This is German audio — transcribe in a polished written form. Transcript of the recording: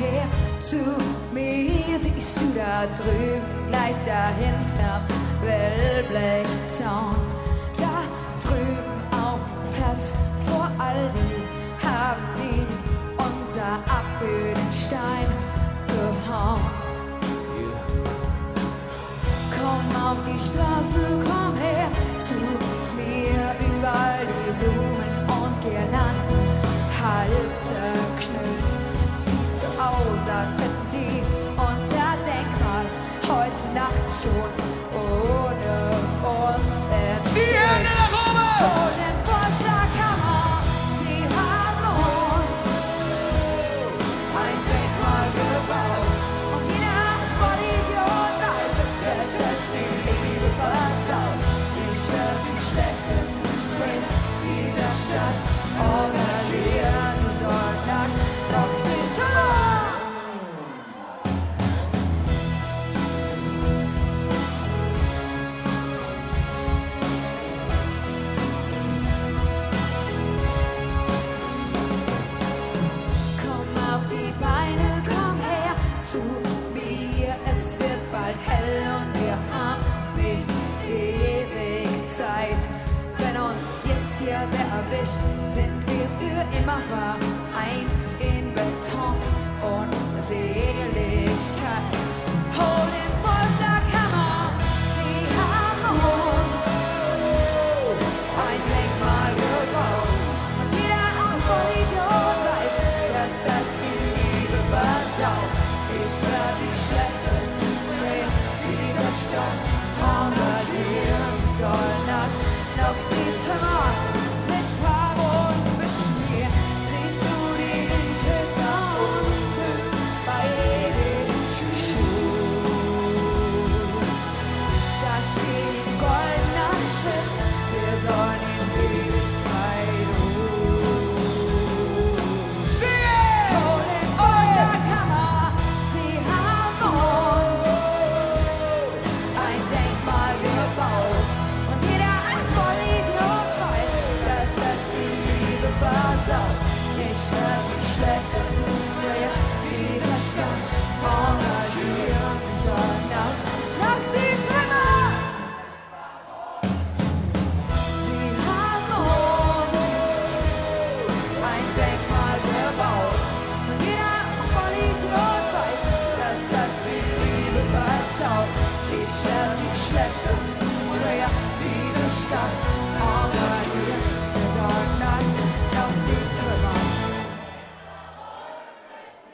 her zu mir. Siehst du da drüben, gleich dahinterm Wellblechzaun? Da drüben auf dem Platz vor Aldi haben die unser Abbödenstein gehauen. Komm auf die Straße, komm her zu mir, überall die Blumen und Girlanden, Halte knüllt, sieht so aus, als hätten die unser Denkmal heute Nacht schon ohne uns entzündet. Die Hände nach oben! Hol den Vorschlaghammer, sie haben uns ein Denkmal gebaut. Und jeder Vollidiot weiß, dass das die Liebe versaut. Ich hör die schlechtesten Spring dieser Stadt engagieren, die sollen nackt auf den Tor. Komm auf die Beine, komm her zu mir. Es wird bald hell und wir haben nicht ewig Zeit. Wenn uns jetzt hier wer erwischt, sind wir für immer vereint in Beton und Seligkeit. Hol den Vorschlaghammer, sie haben uns ein Denkmal gebaut. Und jeder Vollidiot weiß, dass das die Liebe versaut. Ich hör die schlechtesten Sprayer dieser Stadt engagieren. Sie sollen nackt noch die Trümmer mit Farben beschmieren. Siehst du die Inschrift da unten bei den Schuhen? Da steht in goldener Schrift, wir sollen in Ewigkeit ruhen. Hol den Vorschlaghammer, sie haben uns ein Denkmal gebaut. Und jeder Vollidiot weiß, dass das die Liebe versaut. Ich hör die schlechtesten Sprayer dieser Stadt engagieren, sie sollen nach die Trümmer. Sie haben uns ein Denkmal gebaut. Und jeder Vollidiot weiß, dass das die Liebe versaut. Ich hör die schlechtesten Sprayer dieser Stadt